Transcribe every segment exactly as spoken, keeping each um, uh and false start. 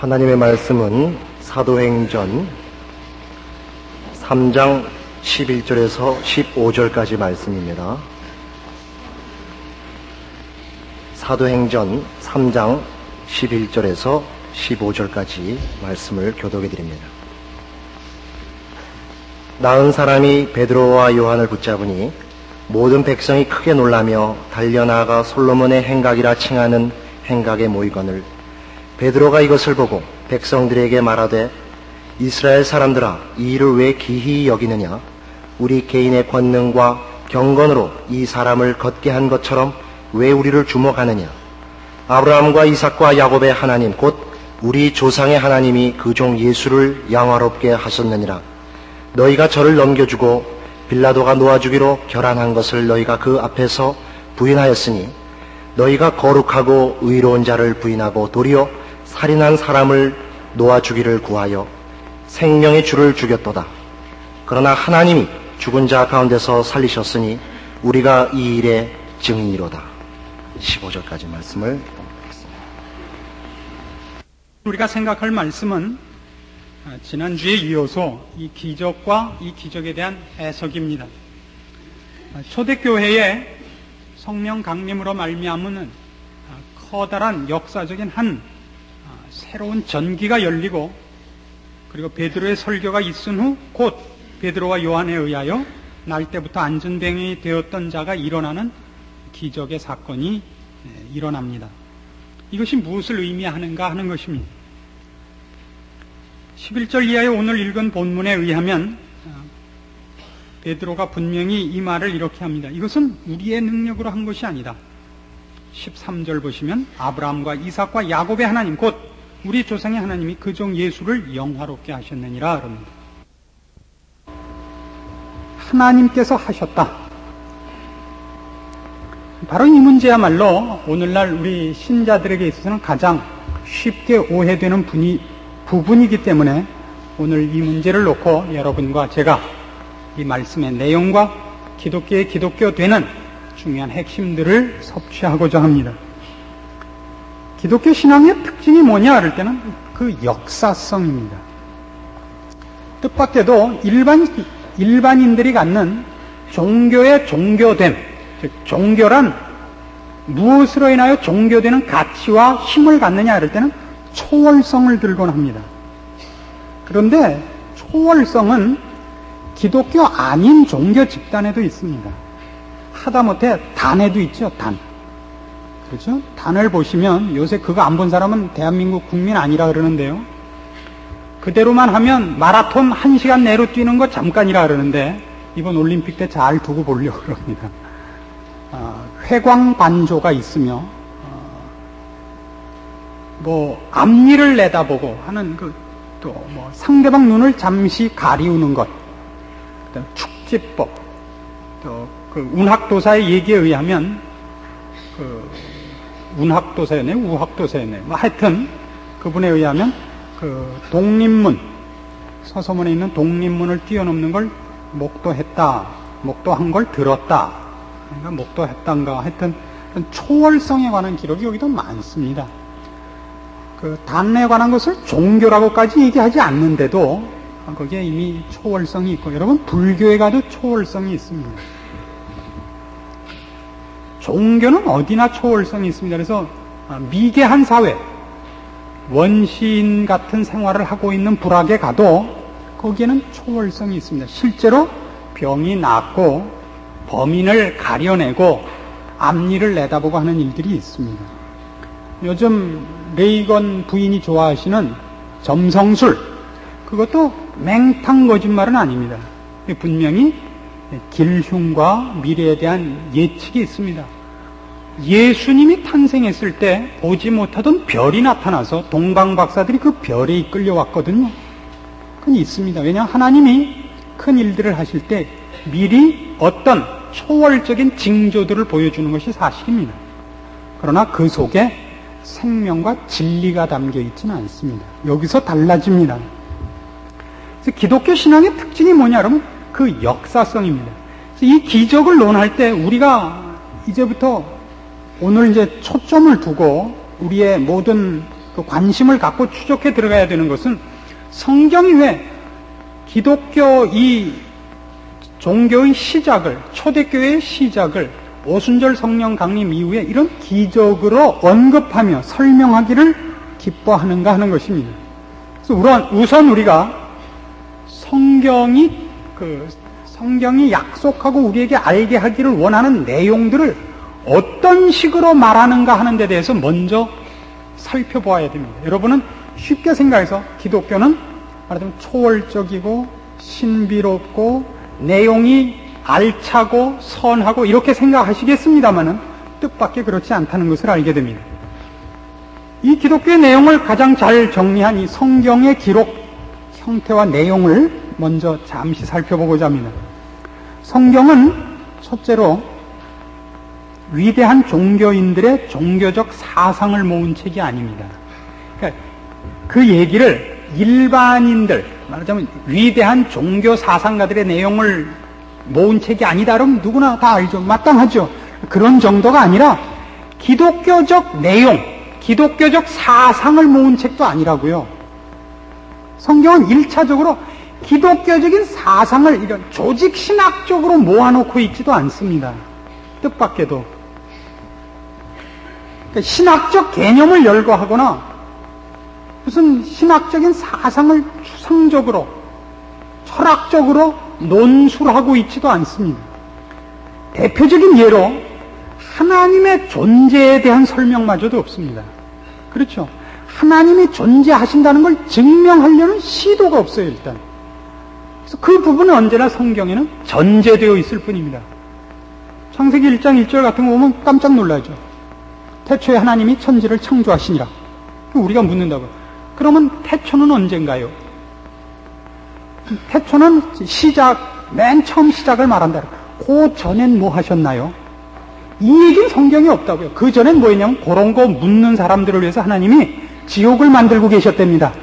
하나님의 말씀은 사도행전 삼 장 십일 절에서 십오 절까지 말씀입니다. 사도행전 삼 장 십일 절에서 십오 절까지 말씀을 교독해 드립니다. 나은 사람이 베드로와 요한을 붙잡으니 모든 백성이 크게 놀라며 달려나가 솔로몬의 행각이라 칭하는 행각에 모이거늘 베드로가 이것을 보고 백성들에게 말하되 이스라엘 사람들아, 이 일을 왜 기히 여기느냐? 우리 개인의 권능과 경건으로 이 사람을 걷게 한 것처럼 왜 우리를 주목하느냐? 아브라함과 이삭과 야곱의 하나님 곧 우리 조상의 하나님이 그 종 예수를 영화롭게 하셨느니라. 너희가 저를 넘겨주고 빌라도가 놓아주기로 결안한 것을 너희가 그 앞에서 부인하였으니 너희가 거룩하고 의로운 자를 부인하고 도리어 살인한 사람을 놓아주기를 구하여 생명의 주를 죽였도다. 그러나 하나님이 죽은 자 가운데서 살리셨으니 우리가 이 일의 증인이로다. 십오 절까지 말씀을 보겠습니다. 우리가 생각할 말씀은 지난주에 이어서 이 기적과 이 기적에 대한 해석입니다. 초대교회의 성령 강림으로 말미암은 커다란 역사적인 한 새로운 전기가 열리고, 그리고 베드로의 설교가 있은 후 곧 베드로와 요한에 의하여 날 때부터 안전병이 되었던 자가 일어나는 기적의 사건이 일어납니다. 이것이 무엇을 의미하는가 하는 것입니다. 십일 절 이하의 오늘 읽은 본문에 의하면 베드로가 분명히 이 말을 이렇게 합니다. 이것은 우리의 능력으로 한 것이 아니다. 십삼 절 보시면 아브라함과 이삭과 야곱의 하나님 곧 우리 조상의 하나님이 그 종 예수를 영화롭게 하셨느니라 그럽니다. 하나님께서 하셨다. 바로 이 문제야말로 오늘날 우리 신자들에게 있어서는 가장 쉽게 오해되는 분이, 부분이기 때문에 오늘 이 문제를 놓고 여러분과 제가 이 말씀의 내용과 기독교의 기독교 되는 중요한 핵심들을 섭취하고자 합니다. 기독교 신앙의 특징이 뭐냐 할 때는 그 역사성입니다. 뜻밖에도 일반, 일반인들이 갖는 종교의 종교됨, 즉 종교란 무엇으로 인하여 종교되는 가치와 힘을 갖느냐 할 때는 초월성을 들곤 합니다. 그런데 초월성은 기독교 아닌 종교 집단에도 있습니다. 하다못해 단에도 있죠, 단. 그렇죠? 단을 보시면 요새 그거 안 본 사람은 대한민국 국민 아니라 그러는데요. 그대로만 하면 마라톤 한 시간 내로 뛰는 거 잠깐이라 그러는데 이번 올림픽 때 잘 두고 보려고 그럽니다. 어, 회광반조가 있으며 어, 뭐 앞니를 내다보고 하는 그 또 뭐 상대방 눈을 잠시 가리우는 것, 그다음 축지법, 또 그 운학도사의 얘기에 의하면 그 운학도사였네, 우학도사였네. 뭐 하여튼 그분에 의하면 그 독립문, 서서문에 있는 독립문을 뛰어넘는 걸 목도했다, 목도한 걸 들었다. 그러니까 목도했단가. 하여튼 초월성에 관한 기록이 여기도 많습니다. 그 단에 관한 것을 종교라고까지 얘기하지 않는데도 거기에 이미 초월성이 있고, 여러분 불교에 가도 초월성이 있습니다. 종교는 어디나 초월성이 있습니다. 그래서 미개한 사회, 원시인 같은 생활을 하고 있는 부락에 가도 거기에는 초월성이 있습니다. 실제로 병이 낫고 범인을 가려내고 앞니를 내다보고 하는 일들이 있습니다. 요즘 레이건 부인이 좋아하시는 점성술, 그것도 맹탕 거짓말은 아닙니다. 분명히 길흉과 미래에 대한 예측이 있습니다. 예수님이 탄생했을 때 보지 못하던 별이 나타나서 동방 박사들이 그 별에 이끌려왔거든요. 그건 있습니다. 왜냐하면 하나님이 큰 일들을 하실 때 미리 어떤 초월적인 징조들을 보여주는 것이 사실입니다. 그러나 그 속에 생명과 진리가 담겨 있지는 않습니다. 여기서 달라집니다. 그래서 기독교 신앙의 특징이 뭐냐 그러면 그 역사성입니다. 이 기적을 논할 때 우리가 이제부터 오늘 이제 초점을 두고 우리의 모든 그 관심을 갖고 추적해 들어가야 되는 것은 성경이 왜 기독교 이 종교의 시작을, 초대교회의 시작을 오순절 성령 강림 이후에 이런 기적으로 언급하며 설명하기를 기뻐하는가 하는 것입니다. 그래서 우선 우리가 성경이 그 성경이 약속하고 우리에게 알게 하기를 원하는 내용들을 어떤 식으로 말하는가 하는 데 대해서 먼저 살펴보아야 됩니다. 여러분은 쉽게 생각해서 기독교는 말하자면 초월적이고 신비롭고 내용이 알차고 선하고 이렇게 생각하시겠습니다만은 뜻밖의 그렇지 않다는 것을 알게 됩니다. 이 기독교의 내용을 가장 잘 정리한 이 성경의 기록 형태와 내용을 먼저 잠시 살펴보고자 합니다. 성경은 첫째로 위대한 종교인들의 종교적 사상을 모은 책이 아닙니다. 그러니까 그 얘기를 일반인들, 말하자면 위대한 종교 사상가들의 내용을 모은 책이 아니다 그러면 누구나 다 알죠. 마땅하죠. 그런 정도가 아니라 기독교적 내용, 기독교적 사상을 모은 책도 아니라고요. 성경은 일차적으로 기독교적인 사상을 이런 조직 신학적으로 모아놓고 있지도 않습니다. 뜻밖에도. 그러니까 신학적 개념을 열거하거나 무슨 신학적인 사상을 추상적으로, 철학적으로 논술하고 있지도 않습니다. 대표적인 예로 하나님의 존재에 대한 설명마저도 없습니다. 그렇죠? 하나님이 존재하신다는 걸 증명하려는 시도가 없어요, 일단. 그래서 그 부분은 언제나 성경에는 전제되어 있을 뿐입니다. 창세기 일 장 일 절 같은 거 보면 깜짝 놀라죠. 태초에 하나님이 천지를 창조하시니라. 우리가 묻는다고요. 그러면 태초는 언젠가요? 태초는 시작, 맨 처음 시작을 말한다. 그 전엔 뭐 하셨나요? 이 얘기는 성경에 없다고요. 그 전엔 뭐였냐면 그런 거 묻는 사람들을 위해서 하나님이 지옥을 만들고 계셨답니다.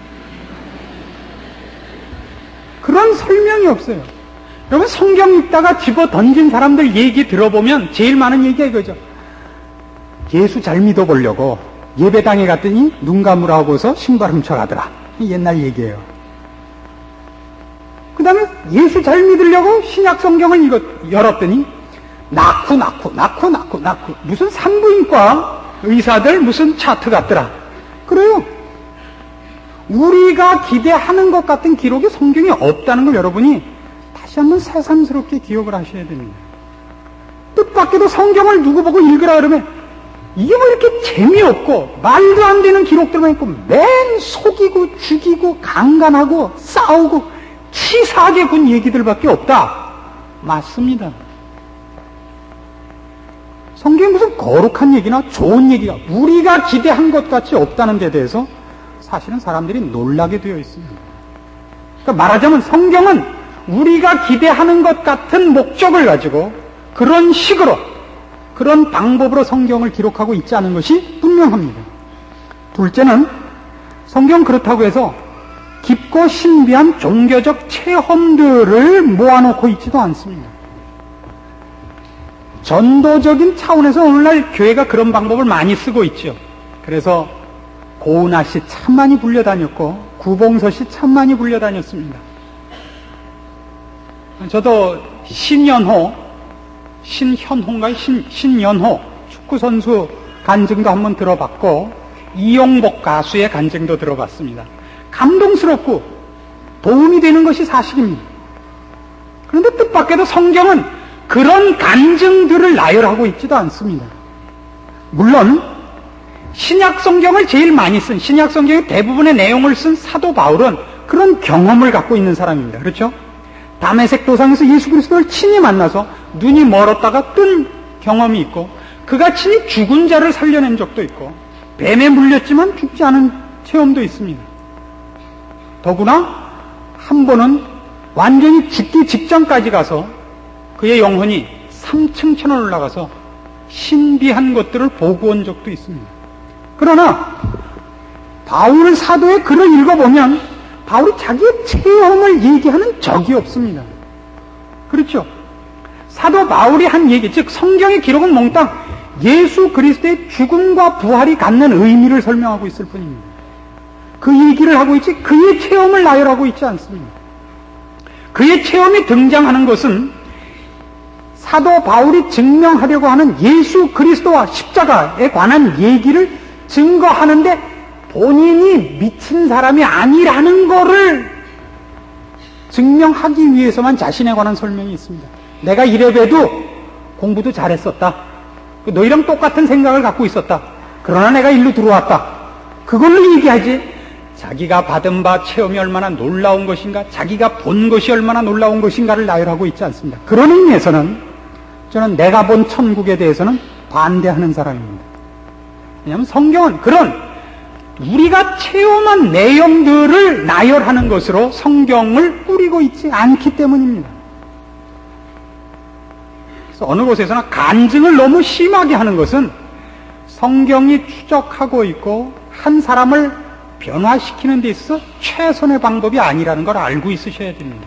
그런 설명이 없어요. 여러분 성경 읽다가 집어 던진 사람들 얘기 들어보면 제일 많은 얘기가 이거죠. 예수 잘 믿어보려고 예배당에 갔더니 눈 감으라 하고서 신발 훔쳐가더라. 옛날 얘기예요. 그 다음에 예수 잘 믿으려고 신약 성경을 이거 열었더니 낳고 낳고 낳고 낳고 낳고 무슨 산부인과 의사들 무슨 차트 같더라. 그래요. 우리가 기대하는 것 같은 기록이 성경에 없다는 걸 여러분이 다시 한번 새삼스럽게 기억을 하셔야 됩니다. 뜻밖에도 성경을 누구 보고 읽으라 그러면 이게 뭐 이렇게 재미없고 말도 안 되는 기록들만 있고 맨 속이고 죽이고 강간하고 싸우고 치사하게 군 얘기들밖에 없다. 맞습니다. 성경에 무슨 거룩한 얘기나 좋은 얘기가 우리가 기대한 것 같이 없다는 데 대해서 사실은 사람들이 놀라게 되어 있습니다. 그러니까 말하자면 성경은 우리가 기대하는 것 같은 목적을 가지고 그런 식으로 그런 방법으로 성경을 기록하고 있지 않은 것이 분명합니다. 둘째는 성경 그렇다고 해서 깊고 신비한 종교적 체험들을 모아놓고 있지도 않습니다. 전도적인 차원에서 오늘날 교회가 그런 방법을 많이 쓰고 있죠. 그래서 고은하 씨 참 많이 불려다녔고 구봉서 씨 참 많이 불려다녔습니다. 저도 신연호, 신현호인가요? 신, 신연호 축구선수 간증도 한번 들어봤고 이용복 가수의 간증도 들어봤습니다. 감동스럽고 도움이 되는 것이 사실입니다. 그런데 뜻밖에도 성경은 그런 간증들을 나열하고 있지도 않습니다. 물론 신약 성경을 제일 많이 쓴 신약 성경의 대부분의 내용을 쓴 사도 바울은 그런 경험을 갖고 있는 사람입니다. 그렇죠? 다메섹 도상에서 예수 그리스도를 친히 만나서 눈이 멀었다가 뜬 경험이 있고 그가 친히 죽은 자를 살려낸 적도 있고 뱀에 물렸지만 죽지 않은 체험도 있습니다. 더구나 한 번은 완전히 죽기 직전까지 가서 그의 영혼이 삼층천을 올라가서 신비한 것들을 보고 온 적도 있습니다. 그러나 바울 사도의 글을 읽어보면 바울이 자기의 체험을 얘기하는 적이 없습니다. 그렇죠? 사도 바울이 한 얘기, 즉 성경의 기록은 몽땅 예수 그리스도의 죽음과 부활이 갖는 의미를 설명하고 있을 뿐입니다. 그 얘기를 하고 있지 그의 체험을 나열하고 있지 않습니다. 그의 체험이 등장하는 것은 사도 바울이 증명하려고 하는 예수 그리스도와 십자가에 관한 얘기를 증거하는데 본인이 미친 사람이 아니라는 것을 증명하기 위해서만 자신에 관한 설명이 있습니다. 내가 이래봬도 공부도 잘했었다. 너희랑 똑같은 생각을 갖고 있었다. 그러나 내가 일로 들어왔다. 그걸로 얘기하지. 자기가 받은 바 체험이 얼마나 놀라운 것인가, 자기가 본 것이 얼마나 놀라운 것인가를 나열하고 있지 않습니다. 그런 의미에서는 저는 내가 본 천국에 대해서는 반대하는 사람입니다. 왜냐하면 성경은 그런 우리가 체험한 내용들을 나열하는 것으로 성경을 꾸리고 있지 않기 때문입니다. 그래서 어느 곳에서나 간증을 너무 심하게 하는 것은 성경이 추적하고 있고 한 사람을 변화시키는 데 있어서 최선의 방법이 아니라는 걸 알고 있으셔야 됩니다.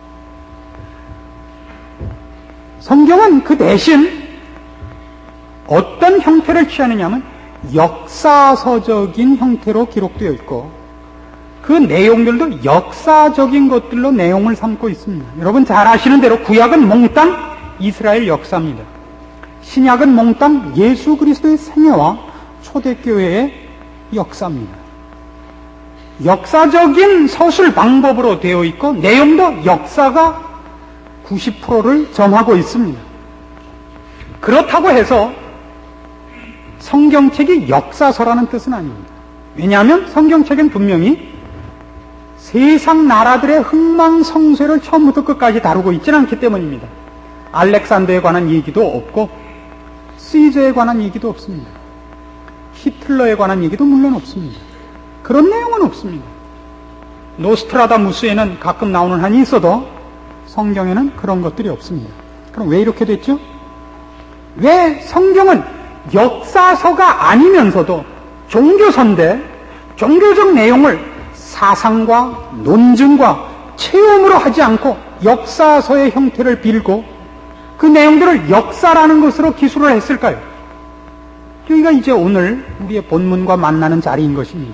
성경은 그 대신 어떤 형태를 취하느냐 하면 역사서적인 형태로 기록되어 있고 그 내용들도 역사적인 것들로 내용을 삼고 있습니다. 여러분 잘 아시는 대로 구약은 몽땅 이스라엘 역사입니다. 신약은 몽땅 예수 그리스도의 생애와 초대교회의 역사입니다. 역사적인 서술 방법으로 되어 있고 내용도 역사가 구십 퍼센트를 점하고 있습니다. 그렇다고 해서 성경책이 역사서라는 뜻은 아닙니다. 왜냐하면 성경책은 분명히 세상 나라들의 흥망성쇠를 처음부터 끝까지 다루고 있지는 않기 때문입니다. 알렉산더에 관한 얘기도 없고 시저에 관한 얘기도 없습니다. 히틀러에 관한 얘기도 물론 없습니다. 그런 내용은 없습니다. 노스트라다무스에는 가끔 나오는 한이 있어도 성경에는 그런 것들이 없습니다. 그럼 왜 이렇게 됐죠? 왜 성경은 역사서가 아니면서도 종교서인데 종교적 내용을 사상과 논증과 체험으로 하지 않고 역사서의 형태를 빌고 그 내용들을 역사라는 것으로 기술을 했을까요? 여기가 이제 오늘 우리의 본문과 만나는 자리인 것입니다.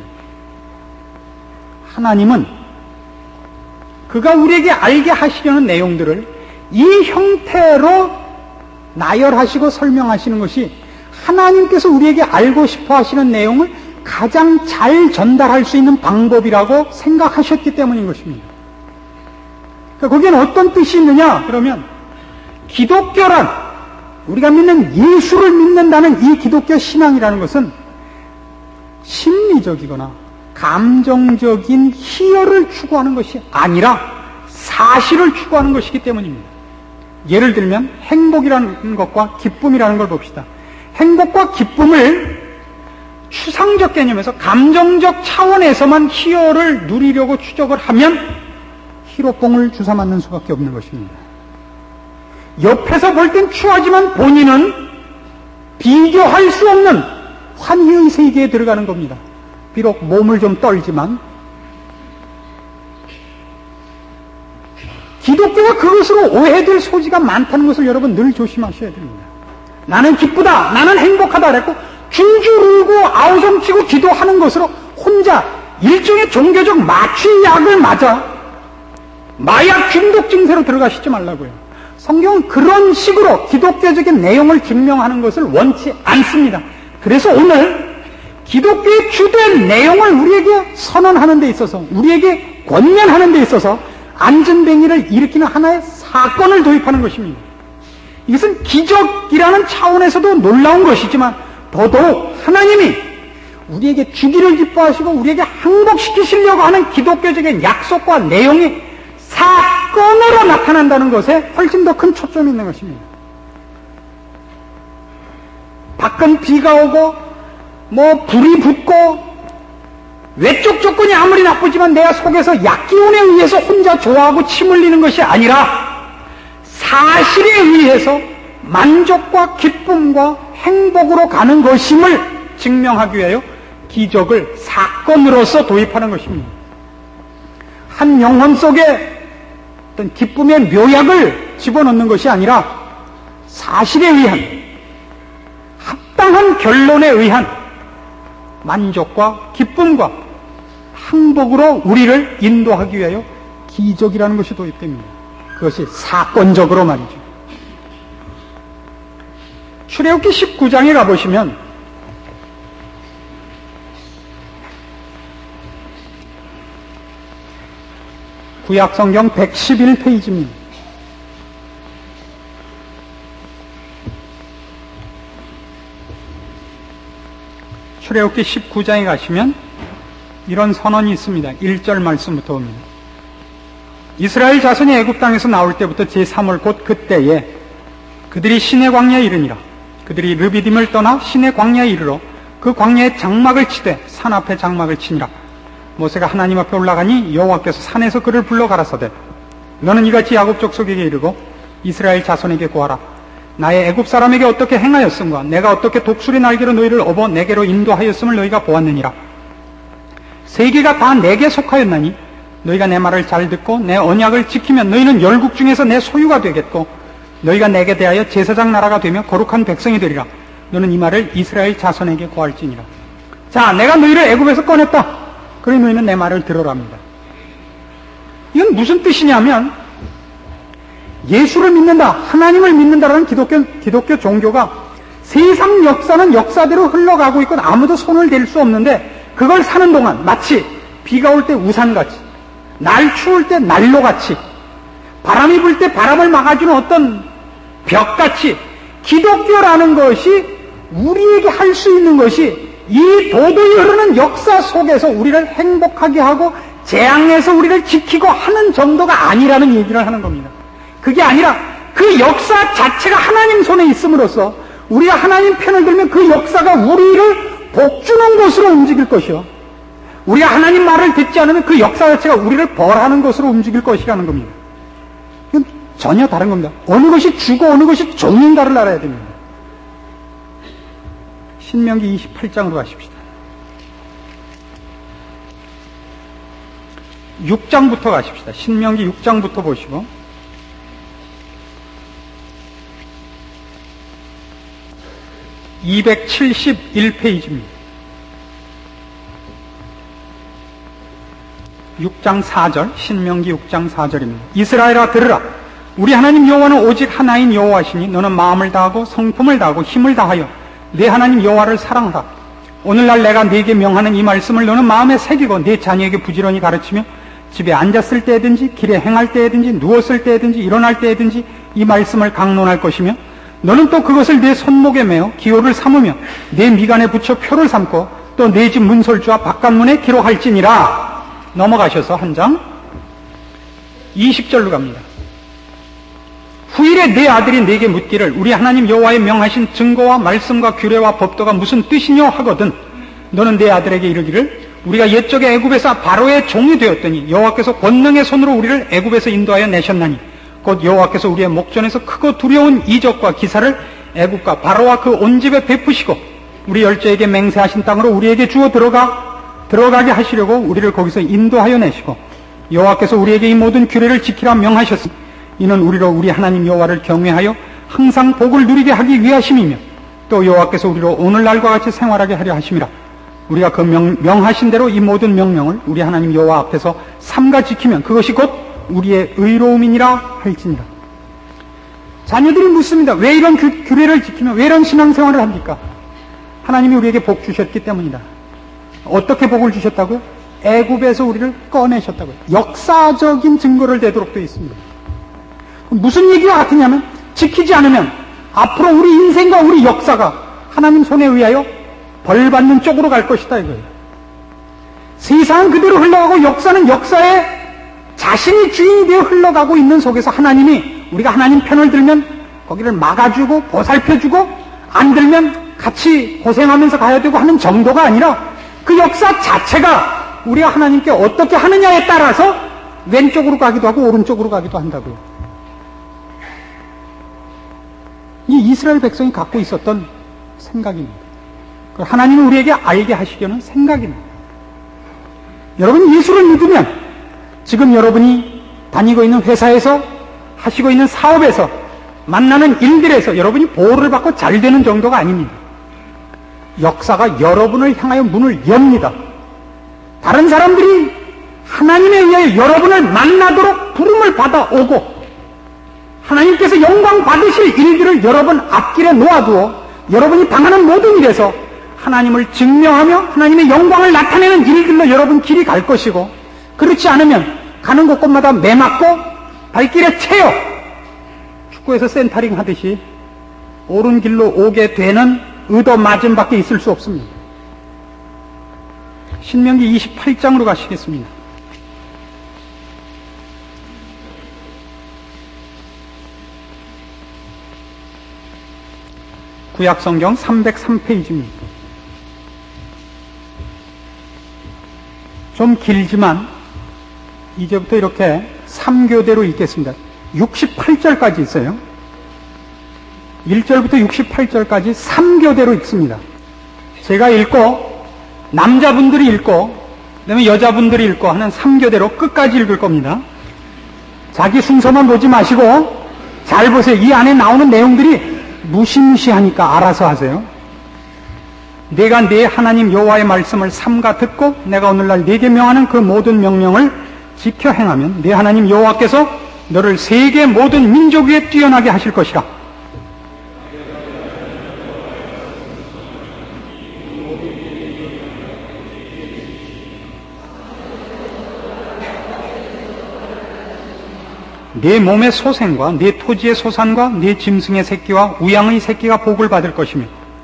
하나님은 그가 우리에게 알게 하시려는 내용들을 이 형태로 나열하시고 설명하시는 것이 하나님께서 우리에게 알고 싶어 하시는 내용을 가장 잘 전달할 수 있는 방법이라고 생각하셨기 때문인 것입니다. 그러니까 거기에는 어떤 뜻이 있느냐? 그러면 기독교란 우리가 믿는 예수를 믿는다는 이 기독교 신앙이라는 것은 심리적이거나 감정적인 희열을 추구하는 것이 아니라 사실을 추구하는 것이기 때문입니다. 예를 들면 행복이라는 것과 기쁨이라는 걸 봅시다. 행복과 기쁨을 추상적 개념에서 감정적 차원에서만 희열을 누리려고 추적을 하면 희로뽕을 주사 맞는 수밖에 없는 것입니다. 옆에서 볼 땐 추하지만 본인은 비교할 수 없는 환희의 세계에 들어가는 겁니다. 비록 몸을 좀 떨지만 기독교가 그것으로 오해될 소지가 많다는 것을 여러분 늘 조심하셔야 됩니다. 나는 기쁘다, 나는 행복하다 그랬고 줄줄 울고 아우성치고 기도하는 것으로 혼자 일종의 종교적 마취약을 맞아 마약 중독 증세로 들어가시지 말라고요. 성경은 그런 식으로 기독교적인 내용을 증명하는 것을 원치 않습니다. 그래서 오늘 기독교의 주된 내용을 우리에게 선언하는 데 있어서 우리에게 권면하는 데 있어서 안전뱅이를 일으키는 하나의 사건을 도입하는 것입니다. 이것은 기적이라는 차원에서도 놀라운 것이지만 더더욱 하나님이 우리에게 주기를 기뻐하시고 우리에게 항복시키시려고 하는 기독교적인 약속과 내용이 사건으로 나타난다는 것에 훨씬 더 큰 초점이 있는 것입니다. 밖은 비가 오고 뭐 불이 붙고 외적 조건이 아무리 나쁘지만 내가 속에서 약기운에 의해서 혼자 좋아하고 침 흘리는 것이 아니라 사실에 의해서 만족과 기쁨과 행복으로 가는 것임을 증명하기 위하여 기적을 사건으로서 도입하는 것입니다. 한 영혼 속에 어떤 기쁨의 묘약을 집어넣는 것이 아니라 사실에 의한 최후의 결론에 의한 만족과 기쁨과 행복으로 우리를 인도하기 위하여 기적이라는 것이 도입됩니다. 그것이 사건적으로 말이죠. 출애굽기 십구 장에 가보시면 구약성경 백십일 페이지입니다. 출애굽기 십구 장에 가시면 이런 선언이 있습니다. 일 절 말씀부터 봅니다. 이스라엘 자손이 애굽 땅에서 나올 때부터 제삼 월 곧 그때에 그들이 시내 광야에 이르니라. 그들이 르비딤을 떠나 시내 광야에 이르러 그 광야에 장막을 치되 산 앞에 장막을 치니라. 모세가 하나님 앞에 올라가니 여호와께서 산에서 그를 불러 가라사대 너는 이같이 야곱 족속에게 이르고 이스라엘 자손에게 고하라. 나의 애굽 사람에게 어떻게 행하였음과 내가 어떻게 독수리 날개로 너희를 업어 내게로 인도하였음을 너희가 보았느니라. 세계가 다 내게 속하였나니 너희가 내 말을 잘 듣고 내 언약을 지키면 너희는 열국 중에서 내 소유가 되겠고 너희가 내게 대하여 제사장 나라가 되며 거룩한 백성이 되리라. 너는 이 말을 이스라엘 자손에게 고할지니라. 자, 내가 너희를 애굽에서 꺼냈다. 그러니 너희는 내 말을 들으랍니다. 이건 무슨 뜻이냐면 예수를 믿는다, 하나님을 믿는다라는 기독교, 기독교 종교가 세상 역사는 역사대로 흘러가고 있고 아무도 손을 댈 수 없는데 그걸 사는 동안 마치 비가 올 때 우산같이, 날 추울 때 난로같이, 바람이 불 때 바람을 막아주는 어떤 벽같이 기독교라는 것이 우리에게 할 수 있는 것이 이 도도히 흐르는 역사 속에서 우리를 행복하게 하고 재앙에서 우리를 지키고 하는 정도가 아니라는 얘기를 하는 겁니다. 그게 아니라 그 역사 자체가 하나님 손에 있음으로써 우리가 하나님 편을 들면 그 역사가 우리를 복주는 것으로 움직일 것이요, 우리가 하나님 말을 듣지 않으면 그 역사 자체가 우리를 벌하는 것으로 움직일 것이라는 겁니다. 이건 전혀 다른 겁니다. 어느 것이 주고 어느 것이 종인가를 알아야 됩니다. 신명기 이십팔 장으로 가십시다. 육 장부터 가십시다. 신명기 육 장부터 보시고 이백칠십일 페이지입니다. 육 장 사 절, 신명기 육 장 사 절입니다. 이스라엘아 들으라. 우리 하나님 여호와는 오직 하나인 여호와시니 너는 마음을 다하고 성품을 다하고 힘을 다하여 내 하나님 여호와를 사랑하라. 오늘날 내가 네게 명하는 이 말씀을 너는 마음에 새기고 네 자녀에게 부지런히 가르치며 집에 앉았을 때든지 길에 행할 때든지 누웠을 때든지 일어날 때든지 이 말씀을 강론할 것이며 너는 또 그것을 내 손목에 매어 기호를 삼으며 내 미간에 붙여 표를 삼고 또 내 집 문설주와 바깥문에 기록할지니라. 넘어가셔서 한 장 이십 절로 갑니다. 후일에 내 아들이 내게 묻기를 우리 하나님 여호와의 명하신 증거와 말씀과 규례와 법도가 무슨 뜻이뇨 하거든 너는 내 아들에게 이르기를 우리가 옛적에 애굽에서 바로의 종이 되었더니 여호와께서 권능의 손으로 우리를 애굽에서 인도하여 내셨나니 곧 여호와께서 우리의 목전에서 크고 두려운 이적과 기사를 애굽과 바로와 그 온 집에 베푸시고 우리 열조에게 맹세하신 땅으로 우리에게 주어 들어가 들어가게 하시려고 우리를 거기서 인도하여 내시고 여호와께서 우리에게 이 모든 규례를 지키라 명하셨으니 이는 우리로 우리 하나님 여호와를 경외하여 항상 복을 누리게 하기 위하심이며 또 여호와께서 우리로 오늘날과 같이 생활하게 하려 하심이라. 우리가 그 명, 명하신 대로 이 모든 명령을 우리 하나님 여호와 앞에서 삼가 지키면 그것이 곧 우리의 의로움이니라 할지니라. 자녀들이 묻습니다. 왜 이런 규, 규례를 지키며 왜 이런 신앙생활을 합니까? 하나님이 우리에게 복 주셨기 때문이다. 어떻게 복을 주셨다고요? 애굽에서 우리를 꺼내셨다고요. 역사적인 증거를 대도록 되어 있습니다. 무슨 얘기와 같으냐면 지키지 않으면 앞으로 우리 인생과 우리 역사가 하나님 손에 의하여 벌받는 쪽으로 갈 것이다 이거예요. 세상은 그대로 흘러가고 역사는 역사에 자신이 주인이 되어 흘러가고 있는 속에서 하나님이 우리가 하나님 편을 들면 거기를 막아주고 보살펴주고 안 들면 같이 고생하면서 가야 되고 하는 정도가 아니라 그 역사 자체가 우리가 하나님께 어떻게 하느냐에 따라서 왼쪽으로 가기도 하고 오른쪽으로 가기도 한다고요. 이 이스라엘 백성이 갖고 있었던 생각입니다. 하나님이 우리에게 알게 하시려는 생각입니다. 여러분 예수를 믿으면 지금 여러분이 다니고 있는 회사에서 하시고 있는 사업에서 만나는 일들에서 여러분이 보호를 받고 잘 되는 정도가 아닙니다. 역사가 여러분을 향하여 문을 엽니다. 다른 사람들이 하나님에 의하여 여러분을 만나도록 부름을 받아오고 하나님께서 영광 받으실 일들을 여러분 앞길에 놓아두어 여러분이 당하는 모든 일에서 하나님을 증명하며 하나님의 영광을 나타내는 일들로 여러분 길이 갈 것이고, 그렇지 않으면 가는 곳곳마다 매맞고 발길에 채여 축구에서 센터링 하듯이 옳은 길로 오게 되는 의도 맞음 밖에 있을 수 없습니다. 신명기 이십팔 장으로 가시겠습니다. 구약성경 삼백삼 페이지입니다. 좀 길지만 이제부터 이렇게 삼 교대로 읽겠습니다. 육십팔 절까지 있어요. 일 절부터 육십팔 절까지 삼 교대로 읽습니다. 제가 읽고 남자분들이 읽고 그다음에 여자분들이 읽고 하는 삼 교대로 끝까지 읽을 겁니다. 자기 순서만 보지 마시고 잘 보세요. 이 안에 나오는 내용들이 무시무시하니까 알아서 하세요. 내가 내 하나님 여호와의 말씀을 삼가 듣고 내가 오늘날 네게 명하는 그 모든 명령을 지켜 행하면 내 하나님 여호와께서 너를 세계 모든 민족 위에 뛰어나게 하실 것이라. 네 몸의 소생과 네 토지의 소산과 네 짐승의 새끼와 우양의 새끼가 복을 받을 것이며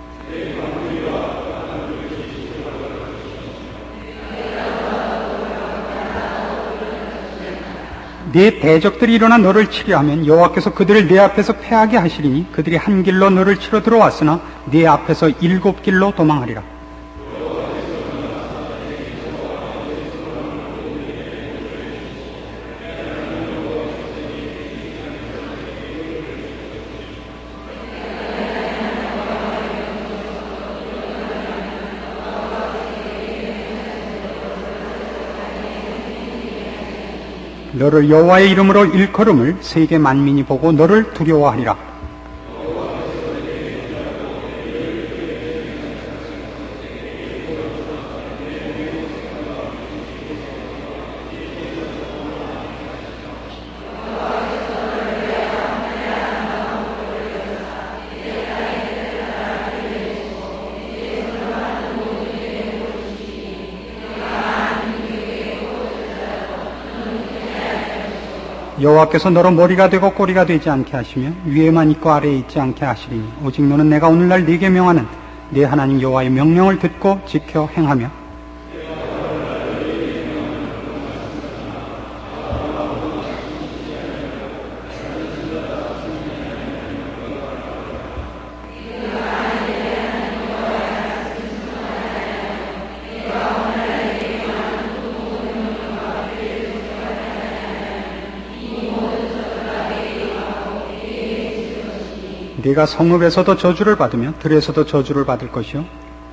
네 대적들이 일어나 너를 치려 하면 여호와께서 그들을 네 앞에서 패하게 하시리니 그들이 한 길로 너를 치러 들어왔으나 네 앞에서 일곱 길로 도망하리라. 너를 여호와의 이름으로 일컬음을 세계 만민이 보고 너를 두려워하리라. 여호와께서 너로 머리가 되고 꼬리가 되지 않게 하시며 위에만 있고 아래에 있지 않게 하시리니 오직 너는 내가 오늘날 네게 명하는 네 하나님 여호와의 명령을 듣고 지켜 행하며 네가 성읍에서도 저주를 받으며 들에서도 저주를 받을 것이요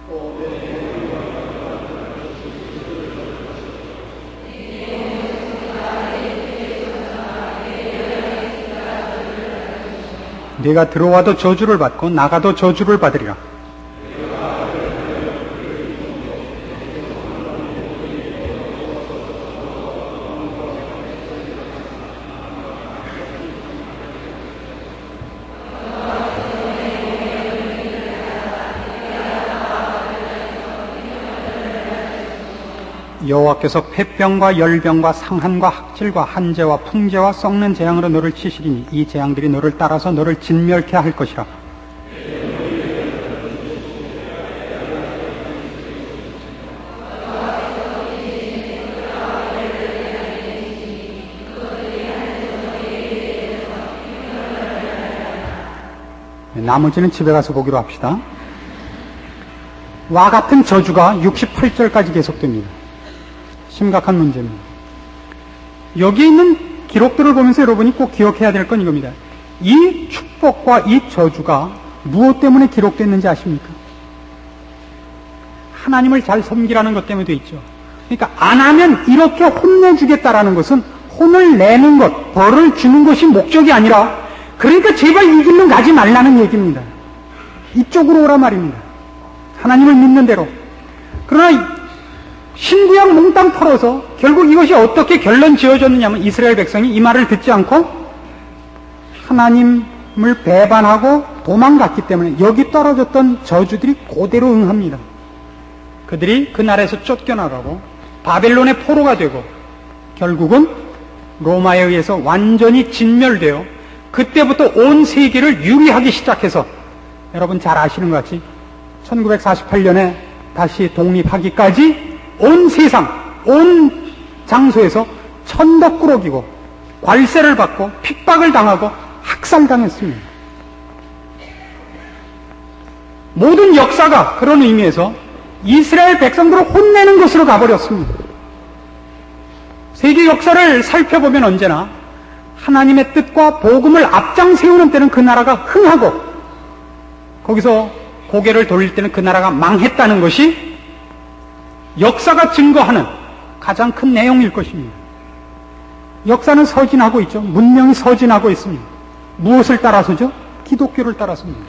네가 들어와도 저주를 받고 나가도 저주를 받으리라. 여호와께서 폐병과 열병과 상한과 학질과 한재와 풍재와 썩는 재앙으로 너를 치시리니 이 재앙들이 너를 따라서 너를 진멸케 할 것이라. 나머지는 집에 가서 보기로 합시다. 와 같은 저주가 육십팔 절까지 계속됩니다. 심각한 문제입니다. 여기 있는 기록들을 보면서 여러분이 꼭 기억해야 될 건 이겁니다. 이 축복과 이 저주가 무엇 때문에 기록됐는지 아십니까? 하나님을 잘 섬기라는 것 때문에 돼 있죠. 그러니까 안 하면 이렇게 혼내주겠다라는 것은 혼을 내는 것, 벌을 주는 것이 목적이 아니라 그러니까 제발 이 길로 가지 말라는 얘기입니다. 이쪽으로 오라 말입니다. 하나님을 믿는 대로. 그러나 신구약 몽땅 털어서 결국 이것이 어떻게 결론 지어졌느냐면 이스라엘 백성이 이 말을 듣지 않고 하나님을 배반하고 도망갔기 때문에 여기 떨어졌던 저주들이 그대로 응합니다. 그들이 그 나라에서 쫓겨나가고 바벨론의 포로가 되고 결국은 로마에 의해서 완전히 진멸되어 그때부터 온 세계를 유리하기 시작해서 여러분 잘 아시는 것 같이 천구백사십팔 년에 다시 독립하기까지 온 세상, 온 장소에서 천덕꾸러기고 괄세를 받고 핍박을 당하고 학살당했습니다. 모든 역사가 그런 의미에서 이스라엘 백성들을 혼내는 것으로 가버렸습니다. 세계 역사를 살펴보면 언제나 하나님의 뜻과 복음을 앞장 세우는 때는 그 나라가 흥하고 거기서 고개를 돌릴 때는 그 나라가 망했다는 것이 역사가 증거하는 가장 큰 내용일 것입니다. 역사는 서진하고 있죠. 문명이 서진하고 있습니다. 무엇을 따라서죠? 기독교를 따라서입니다.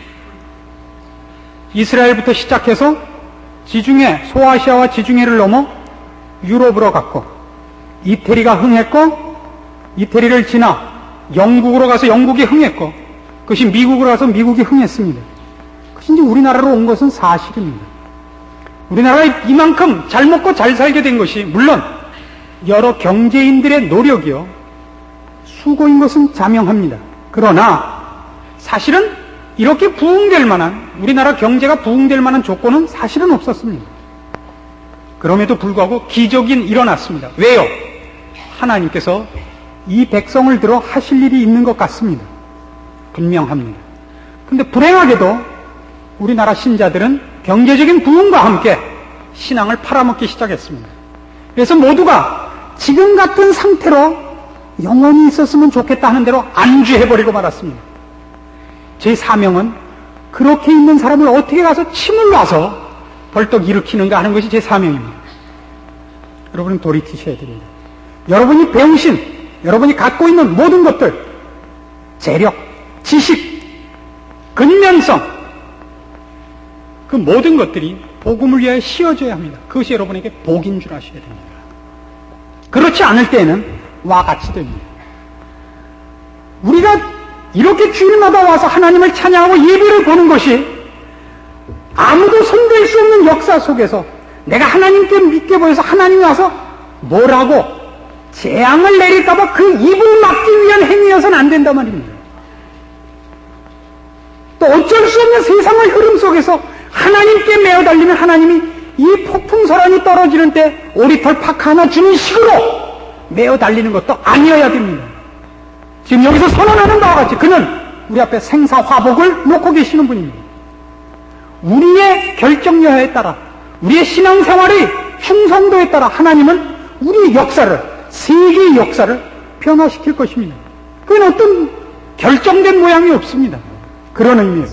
이스라엘부터 시작해서 지중해, 소아시아와 지중해를 넘어 유럽으로 갔고 이태리가 흥했고 이태리를 지나 영국으로 가서 영국이 흥했고 그것이 미국으로 가서 미국이 흥했습니다. 그것이 이제 우리나라로 온 것은 사실입니다. 우리나라가 이만큼 잘 먹고 잘 살게 된 것이 물론 여러 경제인들의 노력이요 수고인 것은 자명합니다. 그러나 사실은 이렇게 부흥될 만한 우리나라 경제가 부흥될 만한 조건은 사실은 없었습니다. 그럼에도 불구하고 기적이 일어났습니다. 왜요? 하나님께서 이 백성을 들어 하실 일이 있는 것 같습니다. 분명합니다. 그런데 불행하게도 우리나라 신자들은 경제적인 부흥과 함께 신앙을 팔아먹기 시작했습니다. 그래서 모두가 지금 같은 상태로 영원히 있었으면 좋겠다 하는 대로 안주해버리고 말았습니다. 제 사명은 그렇게 있는 사람을 어떻게 가서 침을 놔서 벌떡 일으키는가 하는 것이 제 사명입니다. 여러분은 돌이키셔야 됩니다. 여러분이 배우신, 여러분이 갖고 있는 모든 것들, 재력, 지식, 근면성, 그 모든 것들이 복음을 위하여 씌워져야 합니다. 그것이 여러분에게 복인 줄 아셔야 됩니다. 그렇지 않을 때에는 와 같이 됩니다. 우리가 이렇게 주일마다 와서 하나님을 찬양하고 예배를 보는 것이 아무도 손댈 수 없는 역사 속에서 내가 하나님께 믿게 보여서 하나님이 와서 뭐라고 재앙을 내릴까봐 그 입을 막기 위한 행위여서는 안 된단 말입니다. 또 어쩔 수 없는 세상의 흐름 속에서 하나님께 매어 달리면 하나님이 이 폭풍소란이 떨어지는 때 오리털 파카 하나 주는 식으로 매어 달리는 것도 아니어야 됩니다. 지금 여기서 선언하는 바와 같이 그는 우리 앞에 생사화복을 놓고 계시는 분입니다. 우리의 결정여하에 따라 우리의 신앙생활의 충성도에 따라 하나님은 우리의 역사를, 세계의 역사를 변화시킬 것입니다. 그건 어떤 결정된 모양이 없습니다. 그런 의미에서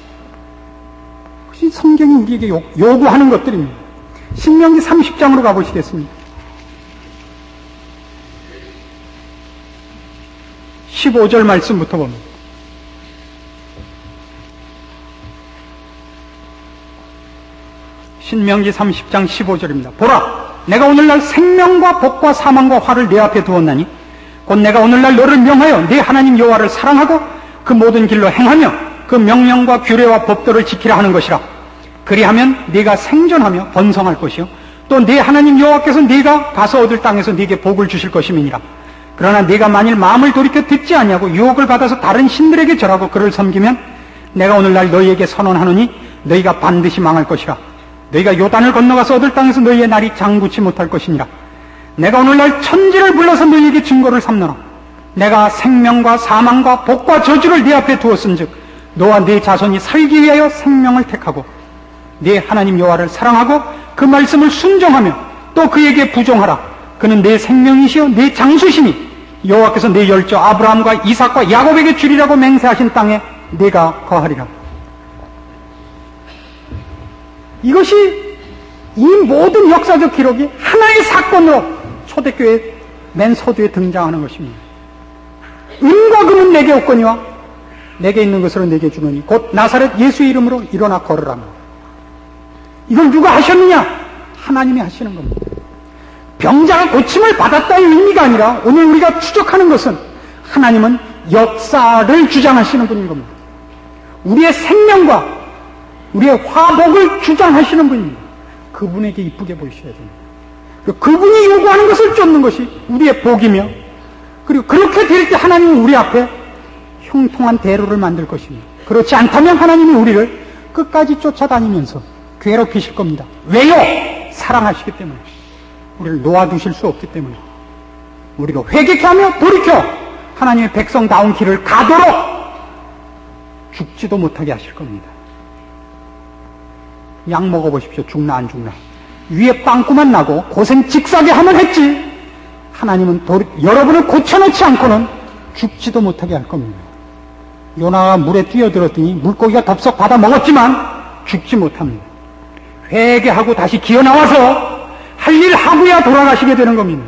그것이 성경이 우리에게 요구하는 것들입니다. 신명기 삼십 장으로 가보시겠습니다. 십오 절 말씀부터 봅니다. 신명기 삼십 장 십오 절입니다. 보라, 내가 오늘날 생명과 복과 사망과 화를 내 앞에 두었나니 곧 내가 오늘날 너를 명하여 네 하나님 여호와를 사랑하고 그 모든 길로 행하며 그 명령과 규례와 법도를 지키라 하는 것이라. 그리하면 네가 생존하며 번성할 것이요 또 네 하나님 여호와께서 네가 가서 얻을 땅에서 네게 복을 주실 것임이니라. 그러나 네가 만일 마음을 돌이켜 듣지 아니하고 유혹을 받아서 다른 신들에게 절하고 그를 섬기면 내가 오늘날 너희에게 선언하노니 너희가 반드시 망할 것이라. 너희가 요단을 건너가서 얻을 땅에서 너희의 날이 장구치 못할 것이니라. 내가 오늘날 천지를 불러서 너희에게 증거를 삼노라. 내가 생명과 사망과 복과 저주를 네 앞에 두었은즉 너와 네 자손이 살기 위하여 생명을 택하고 네 하나님 여호와를 사랑하고 그 말씀을 순종하며 또 그에게 부종하라. 그는 내 생명이시요 내 장수시니 여호와께서 내 열조 아브라함과 이삭과 야곱에게 주리라고 맹세하신 땅에 네가 거하리라. 이것이 이 모든 역사적 기록이 하나의 사건으로 초대교회 맨 서두에 등장하는 것입니다. 은과 금은 내게 없거니와 내게 있는 것으로 내게 주노니 곧 나사렛 예수의 이름으로 일어나 걸으라. 이걸 누가 하셨느냐? 하나님이 하시는 겁니다. 병자가 고침을 받았다의 의미가 아니라 오늘 우리가 추적하는 것은 하나님은 역사를 주장하시는 분인 겁니다. 우리의 생명과 우리의 화복을 주장하시는 분입니다. 그분에게 이쁘게 보이셔야 됩니다. 그분이 요구하는 것을 쫓는 것이 우리의 복이며, 그리고 그렇게 될 때 하나님은 우리 앞에 형통한 대로를 만들 것입니다. 그렇지 않다면 하나님이 우리를 끝까지 쫓아다니면서 괴롭히실 겁니다. 왜요? 사랑하시기 때문에. 우리를 놓아두실 수 없기 때문에. 우리로 회개케 하며 돌이켜 하나님의 백성다운 길을 가도록 죽지도 못하게 하실 겁니다. 약 먹어보십시오. 죽나 안 죽나. 위에 빵꾸만 나고 고생 직사게 하면 했지, 하나님은 도, 여러분을 고쳐놓지 않고는 죽지도 못하게 할 겁니다. 요나가 물에 뛰어들었더니 물고기가 덥석 받아 먹었지만 죽지 못합니다. 회개하고 다시 기어 나와서 할 일 하고야 돌아가시게 되는 겁니다.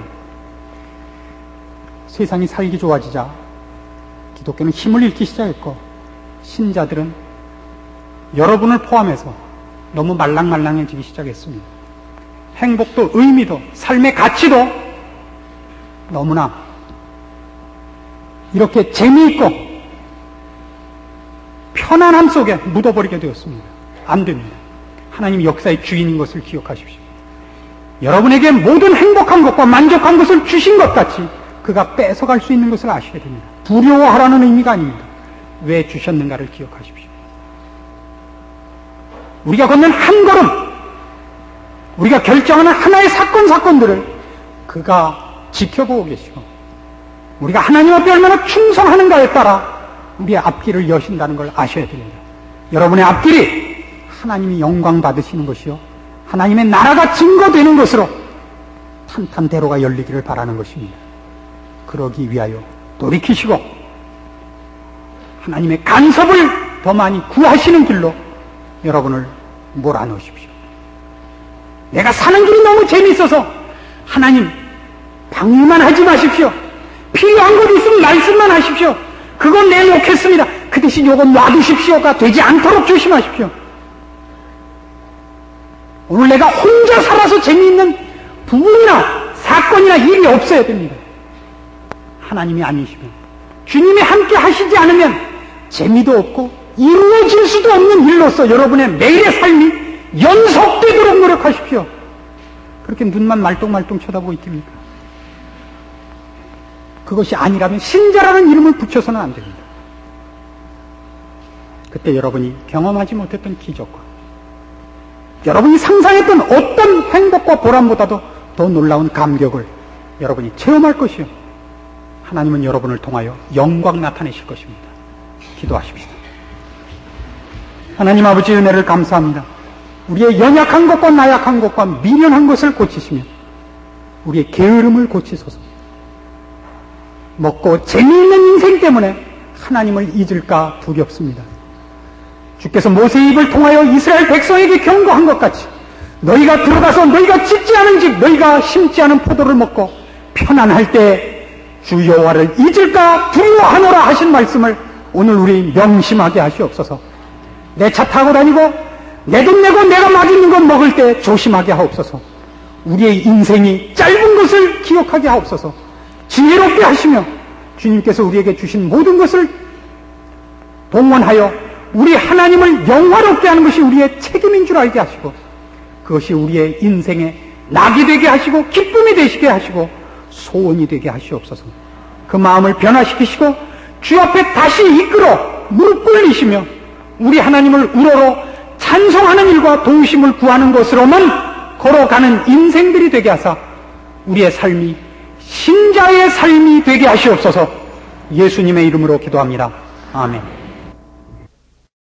세상이 살기 좋아지자 기독교는 힘을 잃기 시작했고, 신자들은 여러분을 포함해서 너무 말랑말랑해지기 시작했습니다. 행복도 의미도 삶의 가치도 너무나 이렇게 재미있고 편안함 속에 묻어버리게 되었습니다. 안 됩니다. 하나님 역사의 주인인 것을 기억하십시오. 여러분에게 모든 행복한 것과 만족한 것을 주신 것 같이 그가 뺏어갈 수 있는 것을 아셔야 됩니다. 두려워하라는 의미가 아닙니다. 왜 주셨는가를 기억하십시오. 우리가 걷는 한 걸음, 우리가 결정하는 하나의 사건 사건들을 그가 지켜보고 계시고, 우리가 하나님 앞에 얼마나 충성하는가에 따라 우리의 앞길을 여신다는 걸 아셔야 됩니다. 여러분의 앞길이 하나님이 영광 받으시는 것이요, 하나님의 나라가 증거되는 것으로 탄탄대로가 열리기를 바라는 것입니다. 그러기 위하여 돌이키시고 하나님의 간섭을 더 많이 구하시는 길로 여러분을 몰아넣으십시오. 내가 사는 길이 너무 재미있어서 하나님 방문만 하지 마십시오. 필요한 것 있으면 말씀만 하십시오. 그건 내놓겠습니다. 그 대신 요건 놔두십시오가 되지 않도록 조심하십시오. 오늘 내가 혼자 살아서 재미있는 부분이나 사건이나 일이 없어야 됩니다. 하나님이 아니시면, 주님이 함께 하시지 않으면 재미도 없고 이루어질 수도 없는 일로서 여러분의 매일의 삶이 연속되도록 노력하십시오. 그렇게 눈만 말똥말똥 쳐다보고 있습니까? 그것이 아니라면 신자라는 이름을 붙여서는 안 됩니다. 그때 여러분이 경험하지 못했던 기적과 여러분이 상상했던 어떤 행복과 보람보다도 더 놀라운 감격을 여러분이 체험할 것이요, 하나님은 여러분을 통하여 영광 나타내실 것입니다. 기도하십시다. 하나님 아버지, 은혜를 감사합니다. 우리의 연약한 것과 나약한 것과 미련한 것을 고치시며 우리의 게으름을 고치소서. 먹고 재미있는 인생 때문에 하나님을 잊을까 두렵습니다. 주께서 모세의 입을 통하여 이스라엘 백성에게 경고한 것 같이 너희가 들어가서 너희가 짓지 않은 집, 너희가 심지 않은 포도를 먹고 편안할 때 주 여호와를 잊을까 두려워하노라 하신 말씀을 오늘 우리 명심하게 하시옵소서. 내 차 타고 다니고 내 돈 내고 내가 맛있는 것 먹을 때 조심하게 하옵소서. 우리의 인생이 짧은 것을 기억하게 하옵소서. 지혜롭게 하시며 주님께서 우리에게 주신 모든 것을 동원하여 우리 하나님을 영화롭게 하는 것이 우리의 책임인 줄 알게 하시고, 그것이 우리의 인생의 낙이 되게 하시고 기쁨이 되시게 하시고 소원이 되게 하시옵소서. 그 마음을 변화시키시고 주 앞에 다시 이끌어 무릎 꿇리시며 우리 하나님을 우러러 찬송하는 일과 동심을 구하는 것으로만 걸어가는 인생들이 되게 하사 우리의 삶이 신자의 삶이 되게 하시옵소서. 예수님의 이름으로 기도합니다. 아멘.